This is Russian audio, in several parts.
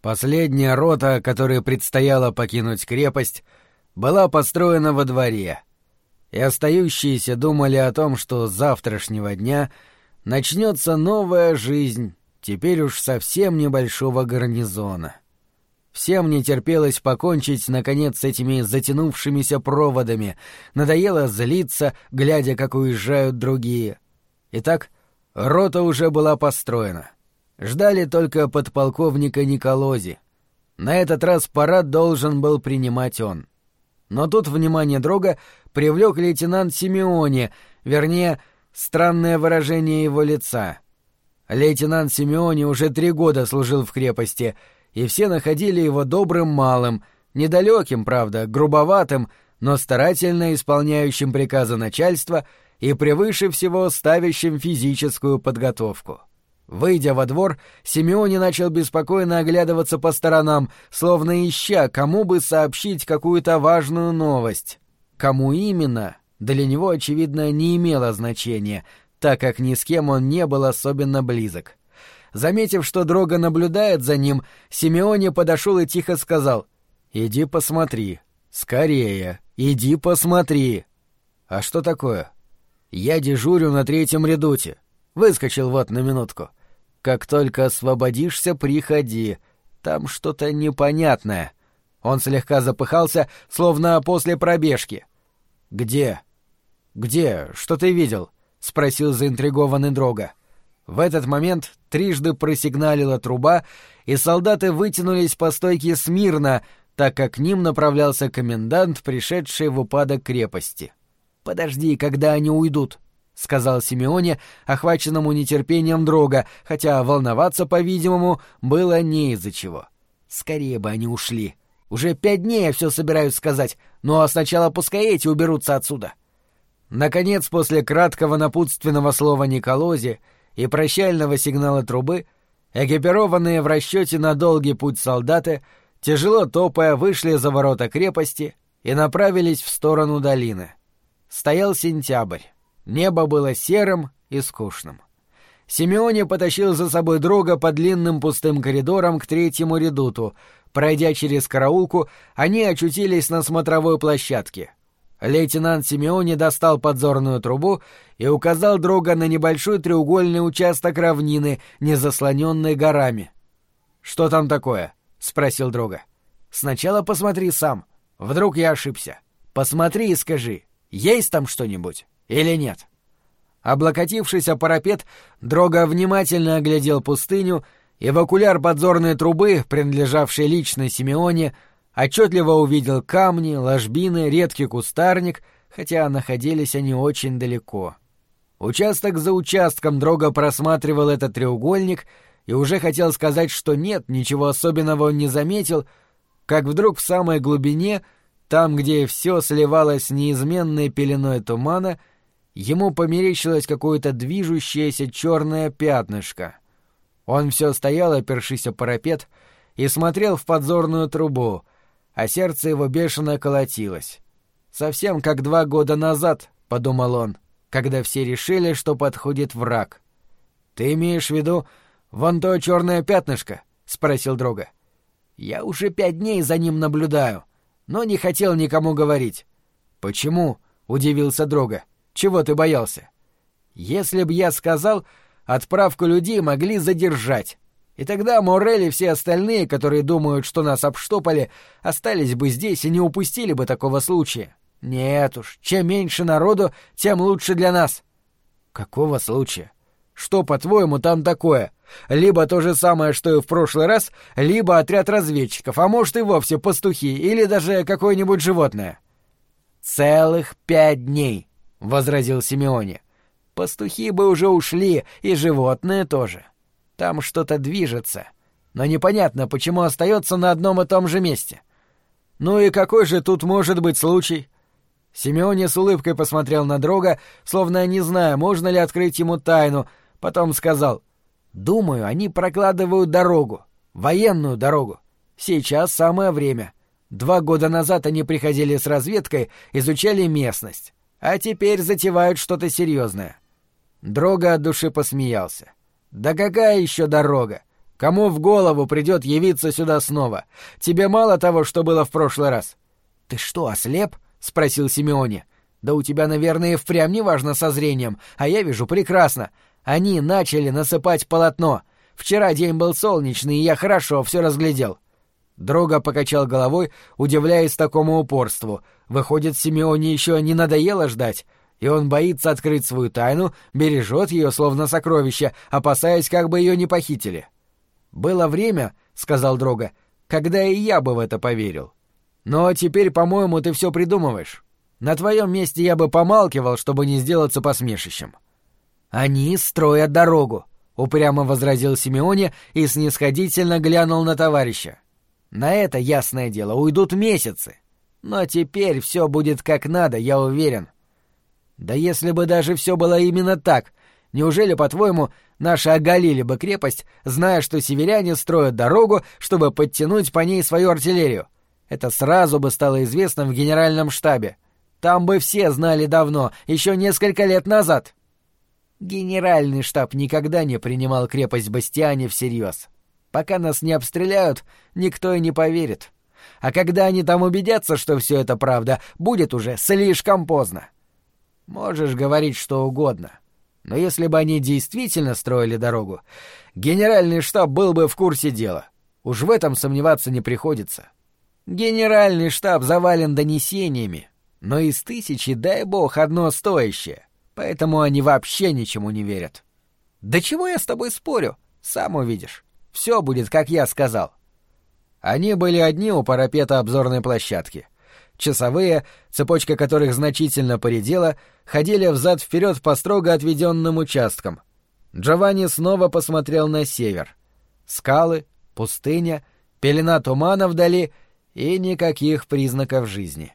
Последняя рота, которой предстояло покинуть крепость, была построена во дворе, и остающиеся думали о том, что с завтрашнего дня начнется новая жизнь, теперь уж совсем небольшого гарнизона. Всем не терпелось покончить, наконец, с этими затянувшимися проводами, надоело злиться, глядя, как уезжают другие. Итак, рота уже была построена. Ждали только подполковника Николози. На этот раз парад должен был принимать он. Но тут внимание Дрога привлек лейтенант Симеони, вернее, странное выражение его лица. Лейтенант Симеони уже 3 года служил в крепости, и все находили его добрым малым, недалеким, правда, грубоватым, но старательно исполняющим приказы начальства и превыше всего ставящим физическую подготовку. Выйдя во двор, Симеони начал беспокойно оглядываться по сторонам, словно ища, кому бы сообщить какую-то важную новость. Кому именно, для него, очевидно, не имело значения, так как ни с кем он не был особенно близок. Заметив, что Дрога наблюдает за ним, Симеони подошел и тихо сказал: «Иди посмотри. Скорее, иди посмотри». «А что такое?» «Я дежурю на 3-м редуте. Выскочил вот на минутку. Как только освободишься, приходи. Там что-то непонятное». Он слегка запыхался, словно после пробежки. «Где? Где? Что ты видел?» — спросил заинтригованный Дрога. В этот момент трижды просигналила труба, и солдаты вытянулись по стойке смирно, так как к ним направлялся комендант, пришедший в упадок крепости. «Подожди, когда они уйдут», — сказал Симеони, охваченному нетерпением Дрога, хотя волноваться, по-видимому, было не из-за чего. «Скорее бы они ушли. Уже 5 дней я все собираюсь сказать, ну а сначала пускай эти уберутся отсюда». Наконец, после краткого напутственного слова Николози и прощального сигнала трубы, экипированные в расчете на долгий путь солдаты, тяжело топая, вышли за ворота крепости и направились в сторону долины. Стоял сентябрь. Небо было серым и скучным. Симеони потащил за собой Дрога по длинным пустым коридорам к 3-му редуту. Пройдя через караулку, они очутились на смотровой площадке. Лейтенант Симеони достал подзорную трубу и указал Дрога на небольшой треугольный участок равнины, не заслоненный горами. «Что там такое?» — спросил Дрога. «Сначала посмотри сам. Вдруг я ошибся. Посмотри и скажи, есть там что-нибудь или нет?» Облокотившись о парапет, Дрога внимательно оглядел пустыню, и в окуляр подзорной трубы, принадлежавшей лично Симеони, отчетливо увидел камни, ложбины, редкий кустарник, хотя находились они очень далеко. Участок за участком Дрога просматривал этот треугольник и уже хотел сказать, что нет, ничего особенного он не заметил, как вдруг в самой глубине, там, где все сливалось с неизменной пеленой тумана, ему померещилось какое-то движущееся черное пятнышко. Он все стоял, опершись о парапет, и смотрел в подзорную трубу, а сердце его бешено колотилось. «Совсем как 2 года назад», — подумал он, когда все решили, что подходит враг. «Ты имеешь в виду вон то черное пятнышко?» — спросил Дрога. «Я уже 5 дней за ним наблюдаю, но не хотел никому говорить». «Почему?» — удивился Дрога. «Чего ты боялся?» «Если б я сказал, отправку людей могли задержать. И тогда Моррель и все остальные, которые думают, что нас обштопали, остались бы здесь и не упустили бы такого случая. Нет уж, чем меньше народу, тем лучше для нас». «Какого случая? Что, по-твоему, там такое? Либо то же самое, что и в прошлый раз, либо отряд разведчиков, а может и вовсе пастухи, или даже какое-нибудь животное». «Целых 5 дней», — возразил Симеони. «Пастухи бы уже ушли, и животные тоже. Там что-то движется, но непонятно, почему остается на одном и том же месте». «Ну и какой же тут может быть случай?» Симеони с улыбкой посмотрел на Дрога, словно не зная, можно ли открыть ему тайну, потом сказал: «Думаю, они прокладывают дорогу, военную дорогу. Сейчас самое время. 2 года назад они приходили с разведкой, изучали местность, а теперь затевают что-то серьезное». Дрога от души посмеялся. «Да какая еще дорога? Кому в голову придет явиться сюда снова? Тебе мало того, что было в прошлый раз?» «Ты что, ослеп?» — спросил Симеоне. «Да у тебя, наверное, и впрямь неважно со зрением, а я вижу прекрасно. Они начали насыпать полотно. Вчера день был солнечный, и я хорошо все разглядел». Дрога покачал головой, удивляясь такому упорству. Выходит, Симеоне еще не надоело ждать, и он боится открыть свою тайну, бережет ее словно сокровище, опасаясь, как бы ее не похитили. «Было время, — сказал Дрога, — когда и я бы в это поверил. Но теперь, по-моему, ты все придумываешь. На твоем месте я бы помалкивал, чтобы не сделаться посмешищем». «Они строят дорогу», — упрямо возразил Симеоне и снисходительно глянул на товарища. «На это, ясное дело, уйдут месяцы. Но теперь все будет как надо, я уверен». «Да если бы даже все было именно так, неужели, по-твоему, наши оголили бы крепость, зная, что северяне строят дорогу, чтобы подтянуть по ней свою артиллерию? Это сразу бы стало известно в генеральном штабе. Там бы все знали давно, еще несколько лет назад». Генеральный штаб никогда не принимал крепость Бастиани всерьез. Пока нас не обстреляют, никто и не поверит. А когда они там убедятся, что все это правда, будет уже слишком поздно. Можешь говорить что угодно, но если бы они действительно строили дорогу, генеральный штаб был бы в курсе дела. Уж в этом сомневаться не приходится. Генеральный штаб завален донесениями, но из 1000, дай бог, одно стоящее, поэтому они вообще ничему не верят. Да чего я с тобой спорю? Сам увидишь. Все будет, как я сказал». Они были одни у парапета обзорной площадки. Часовые, цепочка которых значительно поредела, ходили взад-вперед по строго отведенным участкам. Джованни снова посмотрел на север. Скалы, пустыня, пелена тумана вдали и никаких признаков жизни.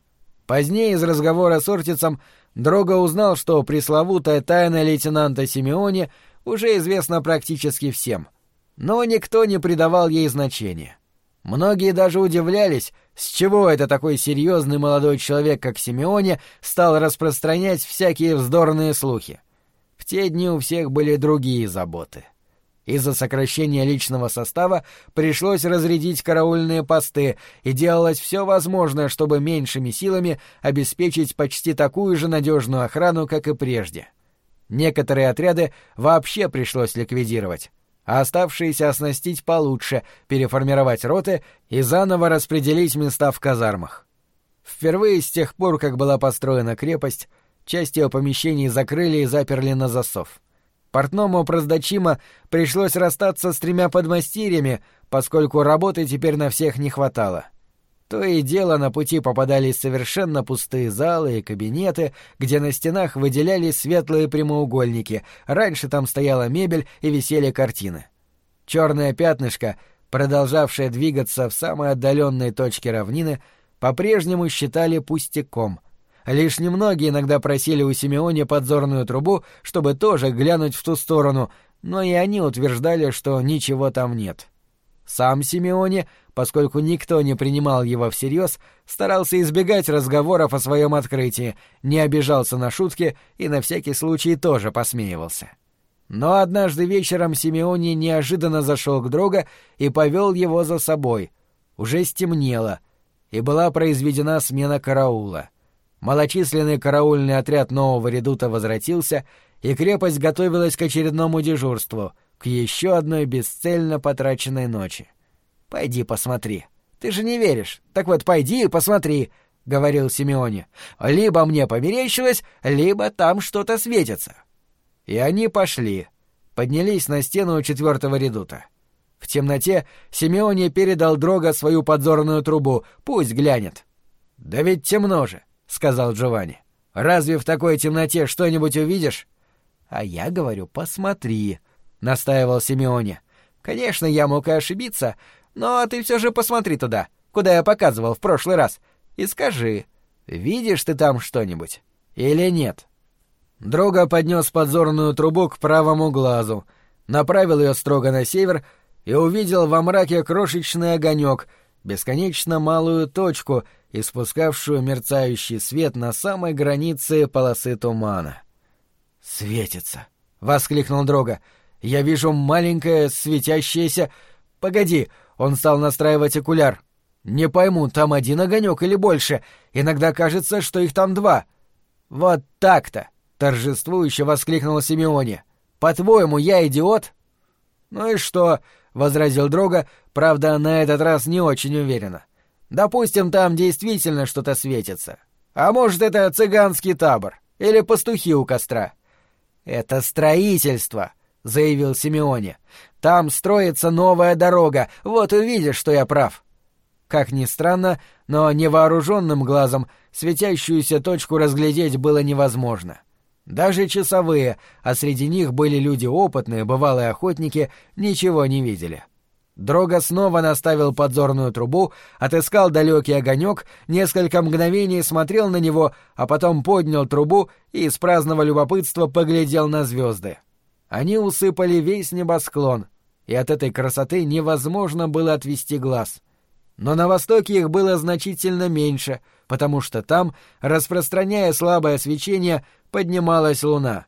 Позднее из разговора с Ортицем Дрога узнал, что пресловутая тайна лейтенанта Симеоне уже известна практически всем. Но никто не придавал ей значения. Многие даже удивлялись, с чего это такой серьезный молодой человек, как Симеоне, стал распространять всякие вздорные слухи. В те дни у всех были другие заботы. Из-за сокращения личного состава пришлось разрядить караульные посты, и делалось все возможное, чтобы меньшими силами обеспечить почти такую же надежную охрану, как и прежде. Некоторые отряды вообще пришлось ликвидировать, а оставшиеся оснастить получше, переформировать роты и заново распределить места в казармах. Впервые с тех пор, как была построена крепость, часть ее помещений закрыли и заперли на засов. Портному Праздачима пришлось расстаться с 3 подмастерьями, поскольку работы теперь на всех не хватало. То и дело на пути попадались совершенно пустые залы и кабинеты, где на стенах выделялись светлые прямоугольники, раньше там стояла мебель и висели картины. Черное пятнышко, продолжавшее двигаться в самой отдаленной точке равнины, по-прежнему считали пустяком. Лишь немногие иногда просили у Симеоне подзорную трубу, чтобы тоже глянуть в ту сторону, но и они утверждали, что ничего там нет. Сам Симеоне, поскольку никто не принимал его всерьез, старался избегать разговоров о своем открытии, не обижался на шутки и на всякий случай тоже посмеивался. Но однажды вечером Симеоне неожиданно зашел к Дрога и повел его за собой. Уже стемнело, и была произведена смена караула. Малочисленный караульный отряд нового редута возвратился, и крепость готовилась к очередному дежурству, к еще одной бесцельно потраченной ночи. «Пойди посмотри. Ты же не веришь. Так вот, пойди и посмотри», — говорил Симеоне. «Либо мне померещилось, либо там что-то светится». И они пошли, поднялись на стену 4-го редута. В темноте Симеоне передал Дрога свою подзорную трубу, пусть глянет. «Да ведь темно же», — сказал Джованни. «Разве в такой темноте что-нибудь увидишь?» «А я говорю, посмотри», — настаивал Симеоне. «Конечно, я мог и ошибиться, но ты все же посмотри туда, куда я показывал в прошлый раз, и скажи, видишь ты там что-нибудь или нет?» Дрога поднес подзорную трубу к правому глазу, направил ее строго на север и увидел во мраке крошечный огонек, бесконечно малую точку, испускавшую мерцающий свет на самой границе полосы тумана. «Светится!» — воскликнул Дрога. Я вижу маленькое светящееся... Погоди, он стал настраивать окуляр. Не пойму, там один огонек или больше. Иногда кажется, что их там два. Вот так-то! Торжествующе воскликнул Симеоне. По-твоему, я идиот? Ну и что? Возразил Дрога, правда, на этот раз не очень уверенно. Допустим, там действительно что-то светится. А может, это цыганский табор или пастухи у костра. Это строительство, заявил Симеоне. Там строится новая дорога, вот увидишь, что я прав. Как ни странно, но невооруженным глазом светящуюся точку разглядеть было невозможно. Даже часовые, а среди них были люди опытные, бывалые охотники, ничего не видели. Дрога снова наставил подзорную трубу, отыскал далекий огонек, несколько мгновений смотрел на него, а потом поднял трубу и из праздного любопытства поглядел на звезды. Они усыпали весь небосклон, и от этой красоты невозможно было отвести глаз. Но на востоке их было значительно меньше, потому что там, распространяя слабое свечение, поднималась луна.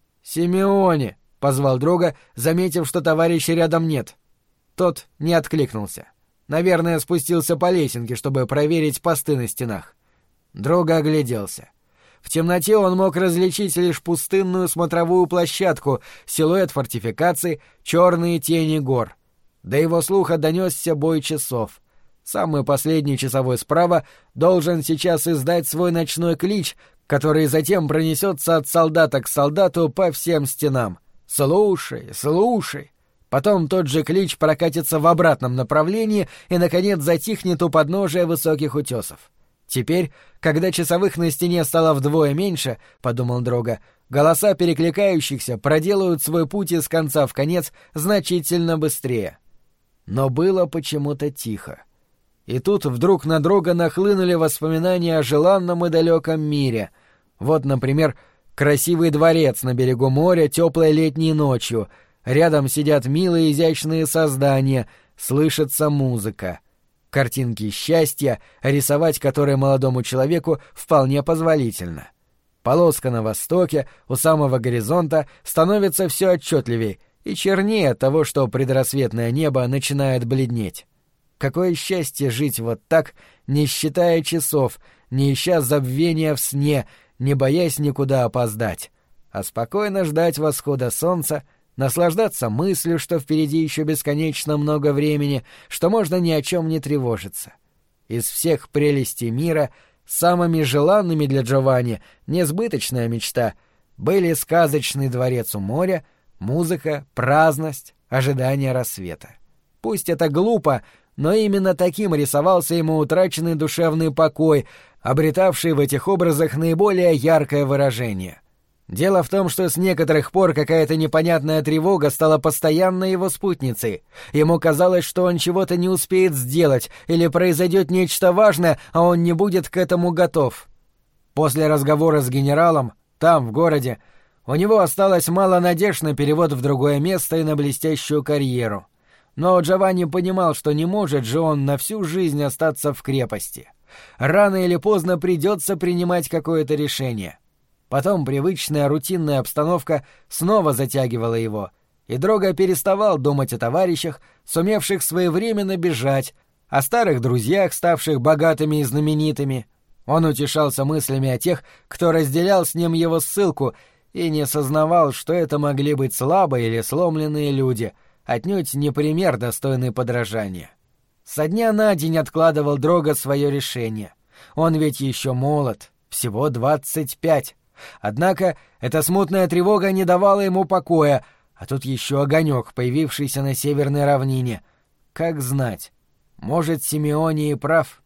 «Симеоне!» — позвал Дрога, заметив, что товарища рядом нет. Тот не откликнулся. Наверное, спустился по лесенке, чтобы проверить посты на стенах. Дрога огляделся. В темноте он мог различить лишь пустынную смотровую площадку, силуэт фортификаций, черные тени гор. До его слуха донесся бой часов. Самый последний часовой справа должен сейчас издать свой ночной клич, который затем пронесется от солдата к солдату по всем стенам. «Слушай, слушай!» Потом тот же клич прокатится в обратном направлении и, наконец, затихнет у подножия высоких утесов. Теперь, когда часовых на стене стало вдвое меньше, — подумал Дрога, — голоса перекликающихся проделают свой путь из конца в конец значительно быстрее. Но было почему-то тихо. И тут вдруг на Дрога нахлынули воспоминания о желанном и далеком мире. Вот, например, красивый дворец на берегу моря теплой летней ночью. Рядом сидят милые изящные создания, слышится музыка. Картинки счастья, рисовать которые молодому человеку вполне позволительно. Полоска на востоке, у самого горизонта, становится все отчетливее и чернее от того, что предрассветное небо начинает бледнеть. Какое счастье жить вот так, не считая часов, не ища забвения в сне, не боясь никуда опоздать, а спокойно ждать восхода солнца, наслаждаться мыслью, что впереди еще бесконечно много времени, что можно ни о чем не тревожиться. Из всех прелестей мира самыми желанными для Джованни, несбыточная мечта, были сказочный дворец у моря, музыка, праздность, ожидание рассвета. Пусть это глупо, но именно таким рисовался ему утраченный душевный покой, обретавший в этих образах наиболее яркое выражение. Дело в том, что с некоторых пор какая-то непонятная тревога стала постоянной его спутницей. Ему казалось, что он чего-то не успеет сделать, или произойдет нечто важное, а он не будет к этому готов. После разговора с генералом, там, в городе, у него осталось мало надежд на перевод в другое место и на блестящую карьеру. Но Джованни понимал, что не может же он на всю жизнь остаться в крепости. Рано или поздно придется принимать какое-то решение. Потом привычная рутинная обстановка снова затягивала его, и Дрога переставал думать о товарищах, сумевших своевременно бежать, о старых друзьях, ставших богатыми и знаменитыми. Он утешался мыслями о тех, кто разделял с ним его ссылку, и не сознавал, что это могли быть слабые или сломленные люди, отнюдь не пример, достойный подражания. Со дня на день откладывал Дрога свое решение. Он ведь еще молод, всего 25. Однако эта смутная тревога не давала ему покоя, а тут еще огонек, появившийся на северной равнине. Как знать, может, Симеоне и прав.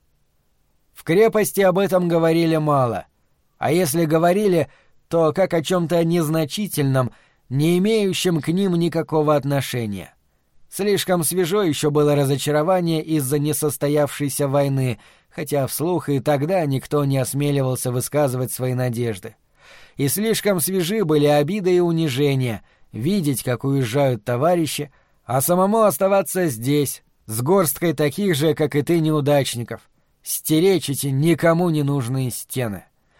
В крепости об этом говорили мало, а если говорили, то как о чем-то незначительном, не имеющем к ним никакого отношения. Слишком свежо еще было разочарование из-за несостоявшейся войны, хотя вслух и тогда никто не осмеливался высказывать свои надежды. И слишком свежи были обиды и унижения, видеть, как уезжают товарищи, а самому оставаться здесь, с горсткой таких же, как и ты, неудачников, стеречь эти никому не нужные стены.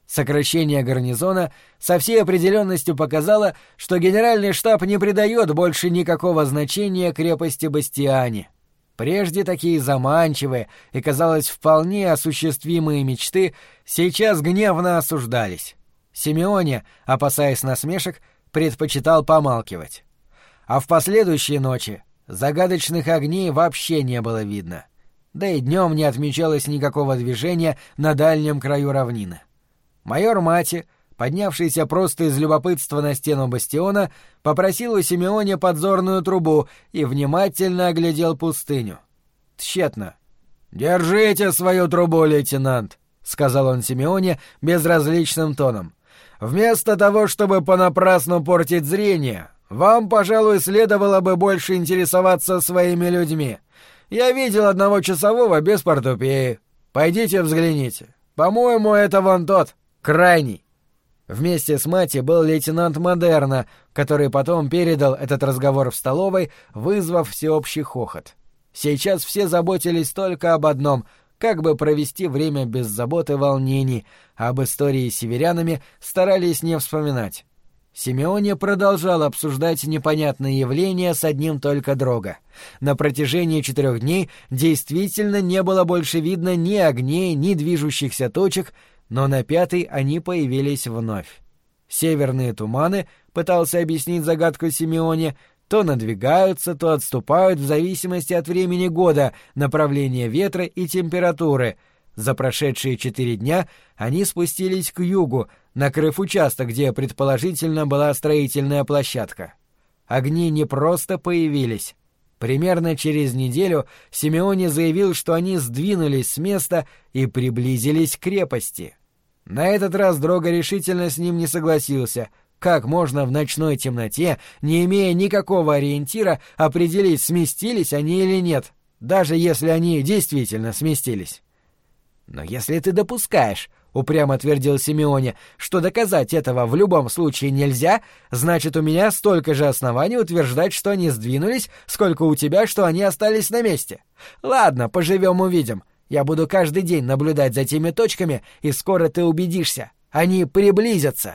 Сокращение гарнизона со всей определенностью показало, что генеральный штаб не придает больше никакого значения крепости Бастиани. Прежде такие заманчивые и, казалось, вполне осуществимые мечты сейчас гневно осуждались. Симеоне, опасаясь насмешек, предпочитал помалкивать. А в последующие ночи загадочных огней вообще не было видно. Да и днем не отмечалось никакого движения на дальнем краю равнины. Майор Мати, поднявшийся просто из любопытства на стену бастиона, попросил у Симеоне подзорную трубу и внимательно оглядел пустыню. Тщетно. «Держите свою трубу, лейтенант», — сказал он Симеоне безразличным тоном. «Вместо того, чтобы понапрасну портить зрение, вам, пожалуй, следовало бы больше интересоваться своими людьми. Я видел одного часового без портупеи. Пойдите взгляните. По-моему, это вон тот, крайний». Вместе с Мати был лейтенант Модерна, который потом передал этот разговор в столовой, вызвав всеобщий хохот. Сейчас все заботились только об одном — как бы провести время без забот и волнений, а об истории с северянами старались не вспоминать. Симеоне продолжал обсуждать непонятные явления с одним только Дрога. На протяжении 4 дней действительно не было больше видно ни огней, ни движущихся точек, но на 5-й они появились вновь. Северные туманы, пытался объяснить загадку Симеоне, то надвигаются, то отступают в зависимости от времени года, направления ветра и температуры. За прошедшие 4 дня они спустились к югу, накрыв участок, где предположительно была строительная площадка. Огни не просто появились. Примерно через неделю Симеоне заявил, что они сдвинулись с места и приблизились к крепости. На этот раз Дрога решительно с ним не согласился. Как можно в ночной темноте, не имея никакого ориентира, определить, сместились они или нет, даже если они действительно сместились? «Но если ты допускаешь, — упрямо твердил Симеоне, — что доказать этого в любом случае нельзя, значит, у меня столько же оснований утверждать, что они сдвинулись, сколько у тебя, что они остались на месте. Ладно, поживем-увидим. Я буду каждый день наблюдать за теми точками, и скоро ты убедишься. Они приблизятся».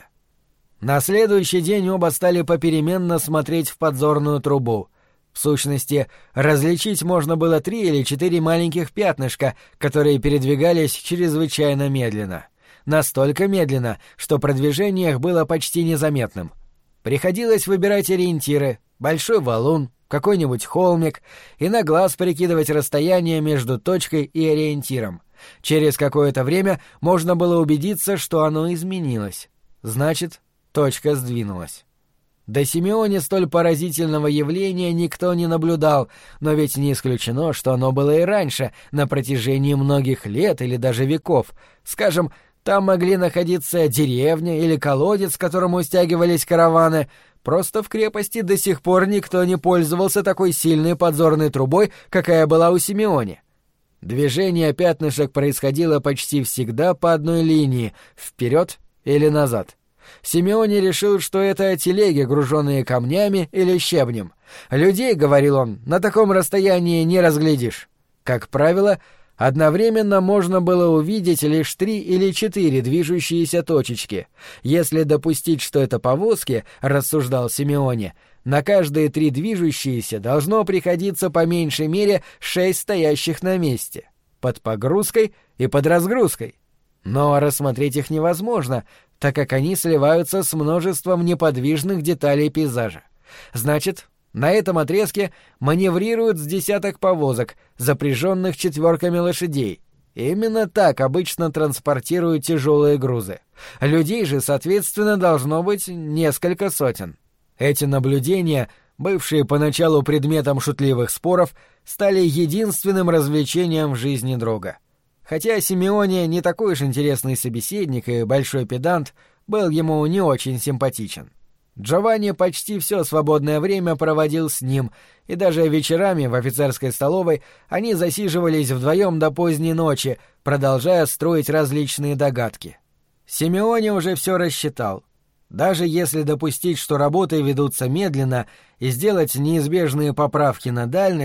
На следующий день оба стали попеременно смотреть в подзорную трубу. В сущности, различить можно было 3 или 4 маленьких пятнышка, которые передвигались чрезвычайно медленно. Настолько медленно, что продвижение их было почти незаметным. Приходилось выбирать ориентиры — большой валун, какой-нибудь холмик, и на глаз прикидывать расстояние между точкой и ориентиром. Через какое-то время можно было убедиться, что оно изменилось. Значит, точка сдвинулась. До Симеоне столь поразительного явления никто не наблюдал, но ведь не исключено, что оно было и раньше, на протяжении многих лет или даже веков. Скажем, там могли находиться деревня или колодец, к которому стягивались караваны. Просто в крепости до сих пор никто не пользовался такой сильной подзорной трубой, какая была у Симеоне. Движение пятнышек происходило почти всегда по одной линии, вперед или назад. Симеоне решил, что это телеги, груженные камнями или щебнем. Людей, говорил он, на таком расстоянии не разглядишь. Как правило, одновременно можно было увидеть лишь 3 или 4 движущиеся точечки. Если допустить, что это повозки, рассуждал Симеоне, на каждые 3 движущиеся должно приходиться по меньшей мере 6 стоящих на месте, под погрузкой и под разгрузкой. Но рассмотреть их невозможно, так как они сливаются с множеством неподвижных деталей пейзажа. Значит, на этом отрезке маневрируют с десяток повозок, запряженных 4 лошадей. Именно так обычно транспортируют тяжелые грузы. Людей же, соответственно, должно быть несколько сотен. Эти наблюдения, бывшие поначалу предметом шутливых споров, стали единственным развлечением в жизни Дрога. Хотя Симеоне не такой уж интересный собеседник и большой педант, был ему не очень симпатичен. Джованни почти все свободное время проводил с ним, и даже вечерами в офицерской столовой они засиживались вдвоем до поздней ночи, продолжая строить различные догадки. Симеоне уже все рассчитал. Даже если допустить, что работы ведутся медленно, и сделать неизбежные поправки на дальность,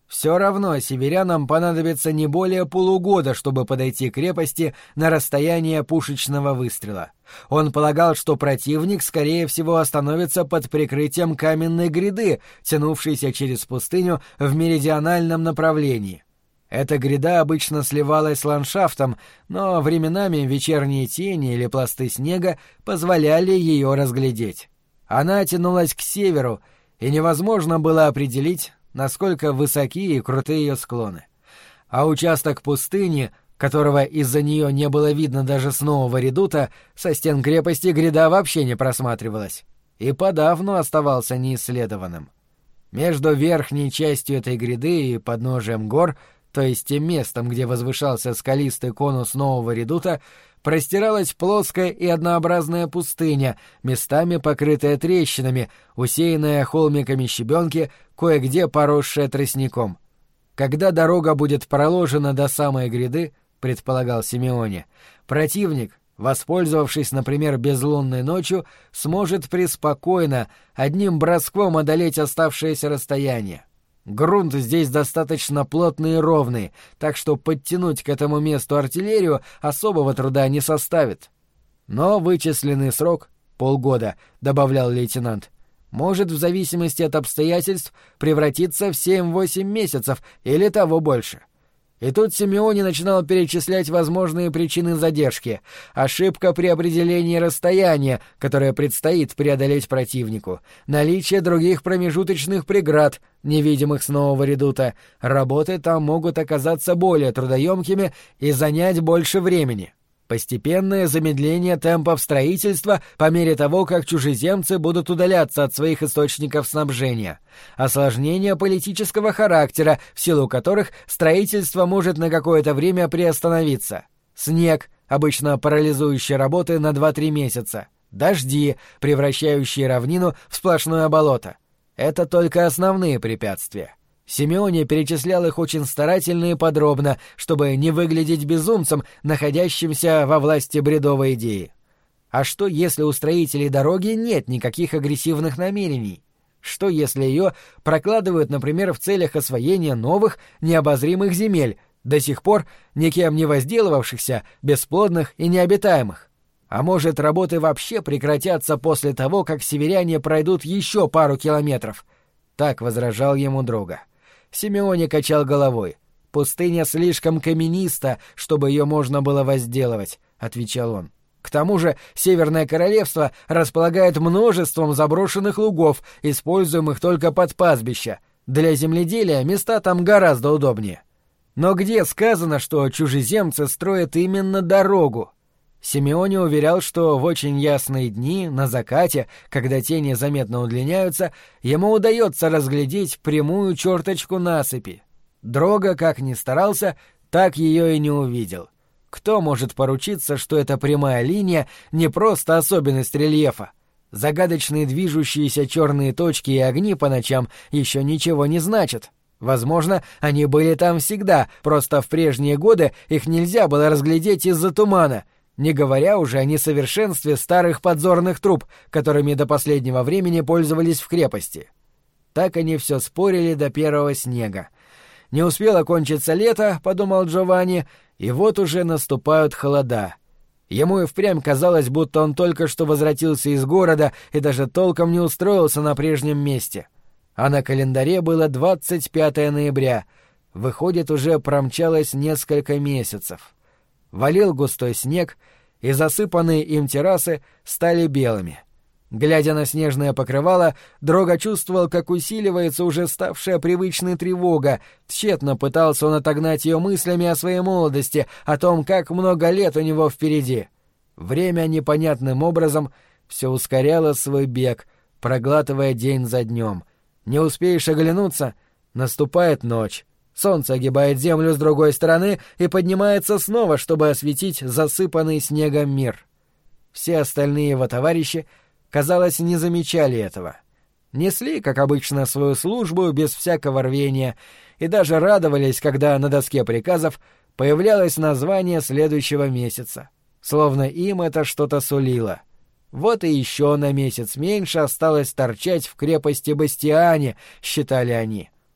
Все равно северянам понадобится не более полугода, чтобы подойти к крепости на расстояние пушечного выстрела. Он полагал, что противник, скорее всего, остановится под прикрытием каменной гряды, тянувшейся через пустыню в меридиональном направлении. Эта гряда обычно сливалась с ландшафтом, но временами вечерние тени или пласты снега позволяли ее разглядеть. Она тянулась к северу, и невозможно было определить, насколько высоки и крутые ее склоны. А участок пустыни, которого из-за нее не было видно даже с Нового Редута, со стен крепости гряда вообще не просматривалась, и подавно оставался неисследованным. Между верхней частью этой гряды и подножием гор, то есть тем местом, где возвышался скалистый конус Нового Редута, простиралась плоская и однообразная пустыня, местами покрытая трещинами, усеянная холмиками щебенки, кое-где поросшая тростником. Когда дорога будет проложена до самой гряды, предполагал Симеоне, противник, воспользовавшись, например, безлунной ночью, сможет преспокойно одним броском одолеть оставшееся расстояние. Грунт здесь достаточно плотный и ровный, так что подтянуть к этому месту артиллерию особого труда не составит. Но вычисленный срок — полгода, — добавлял лейтенант, — может в зависимости от обстоятельств превратиться в 7-8 месяцев или того больше. И тут Симеоне начинал перечислять возможные причины задержки. Ошибка при определении расстояния, которое предстоит преодолеть противнику, наличие других промежуточных преград, невидимых с Нового Редута, работы там могут оказаться более трудоемкими и занять больше времени. Постепенное замедление темпов строительства по мере того, как чужеземцы будут удаляться от своих источников снабжения. Осложнение политического характера, в силу которых строительство может на какое-то время приостановиться. Снег, обычно парализующий работы на 2-3 месяца. Дожди, превращающие равнину в сплошное болото. Это только основные препятствия. Симеоне перечислял их очень старательно и подробно, чтобы не выглядеть безумцем, находящимся во власти бредовой идеи. А что, если у строителей дороги нет никаких агрессивных намерений? Что, если ее прокладывают, например, в целях освоения новых, необозримых земель, до сих пор никем не возделывавшихся, бесплодных и необитаемых? А может, работы вообще прекратятся после того, как северяне пройдут еще пару километров? Так возражал ему Дрога. Симеоне качал головой. «Пустыня слишком камениста, чтобы ее можно было возделывать», — отвечал он. «К тому же Северное Королевство располагает множеством заброшенных лугов, используемых только под пастбища. Для земледелия места там гораздо удобнее. Но где сказано, что чужеземцы строят именно дорогу?» Симеоне уверял, что в очень ясные дни, на закате, когда тени заметно удлиняются, ему удается разглядеть прямую черточку насыпи. Дрога, как ни старался, так ее и не увидел. Кто может поручиться, что эта прямая линия не просто особенность рельефа? Загадочные движущиеся черные точки и огни по ночам еще ничего не значат. Возможно, они были там всегда, просто в прежние годы их нельзя было разглядеть из-за тумана, не говоря уже о несовершенстве старых подзорных труб, которыми до последнего времени пользовались в крепости. Так они все спорили до первого снега. Не успело кончиться лето, подумал Джованни, и вот уже наступают холода. Ему и впрямь казалось, будто он только что возвратился из города и даже толком не устроился на прежнем месте. А на календаре было 25 ноября. Выходит, уже промчалось несколько месяцев. Валил густой снег, и засыпанные им террасы стали белыми. Глядя на снежное покрывало, Дрога чувствовал, как усиливается уже ставшая привычной тревога. Тщетно пытался он отогнать ее мыслями о своей молодости, о том, как много лет у него впереди. Время непонятным образом все ускоряло свой бег, проглатывая день за днем. Не успеешь оглянуться — наступает ночь. Солнце огибает землю с другой стороны и поднимается снова, чтобы осветить засыпанный снегом мир. Все остальные его товарищи, казалось, не замечали этого. Несли, как обычно, свою службу без всякого рвения и даже радовались, когда на доске приказов появлялось название следующего месяца. Словно им это что-то сулило. Вот и еще на месяц меньше осталось торчать в крепости Бастиане, считали они.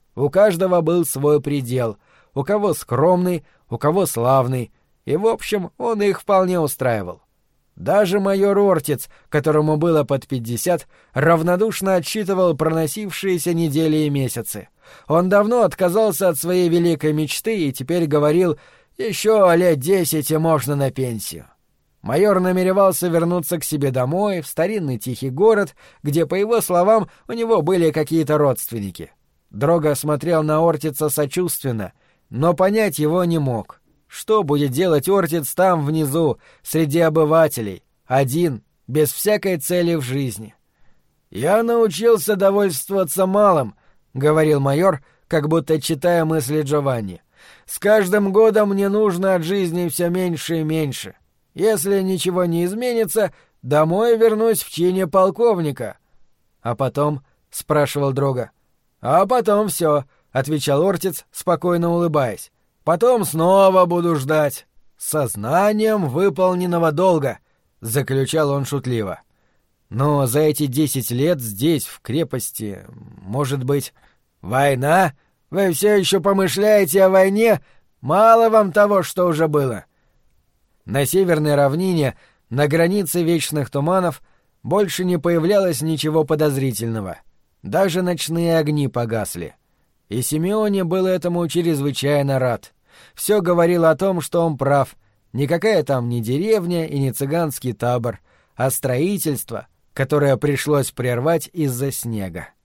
У каждого был свой предел, у кого скромный, у кого славный, и, в общем, он их вполне устраивал. Даже майор Ортиц, которому было под 50, равнодушно отсчитывал проносившиеся недели и месяцы. Он давно отказался от своей великой мечты и теперь говорил: «Еще лет 10 и можно на пенсию». Майор намеревался вернуться к себе домой, в старинный тихий город, где, по его словам, у него были какие-то родственники. Дрога смотрел на Ортица сочувственно, но понять его не мог. Что будет делать Ортиц там внизу, среди обывателей, один, без всякой цели в жизни? «Я научился довольствоваться малым», — говорил майор, как будто читая мысли Джованни. «С каждым годом мне нужно от жизни все меньше и меньше. Если ничего не изменится, домой вернусь в чине полковника». «А потом?» — спрашивал Дрога. «А потом все», — отвечал Ортиц, спокойно улыбаясь. «Потом снова буду ждать. Сознанием выполненного долга», — заключал он шутливо. «Но за эти 10 лет здесь, в крепости, может быть...» «Война? Вы все еще помышляете о войне? Мало вам того, что уже было». На северной равнине, на границе вечных туманов, больше не появлялось ничего подозрительного. Даже ночные огни погасли. И Симеоне был этому чрезвычайно рад. Все говорило о том, что он прав. Никакая там не деревня и не цыганский табор, а строительство, которое пришлось прервать из-за снега.